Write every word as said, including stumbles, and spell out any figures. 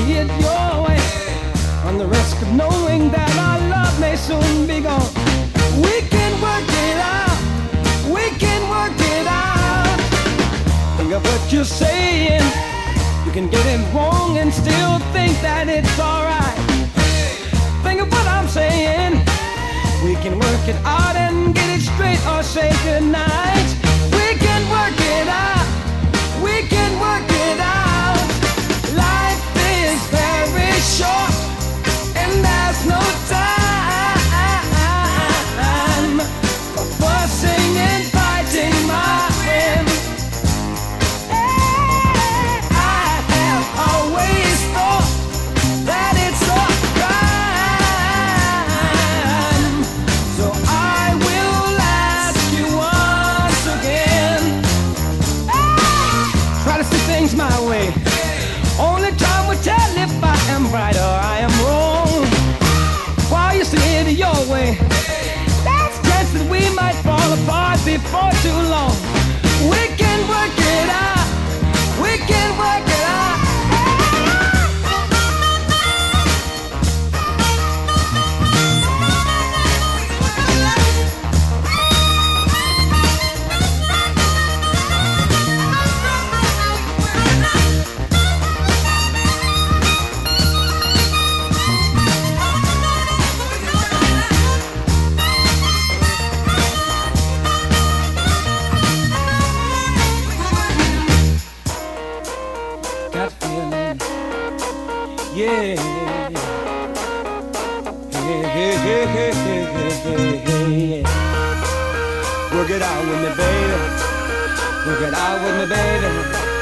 see it your way. On the risk of knowing that our love may soon be gone. We can work it out. We can work it out. Think of what you're saying. You can get it wrong and still think that it's alright. Think of what I'm saying. We can work it out and get it straight or say goodnight. We can work it out. We can work it out. Life is very short and there's no time for fussing and fighting, my friend. I have always thought that it's a crime, so I will ask you once again. Try to see things my way. Only time will tell if I am right or I am wrong. While you see it your way, there's a chance that we might fall apart before too long. We can work it out. We can work it out. Got feeling, yeah. Hey, hey, hey, hey, hey, hey, hey, yeah. Work it out with me, baby. Work it out with me, baby.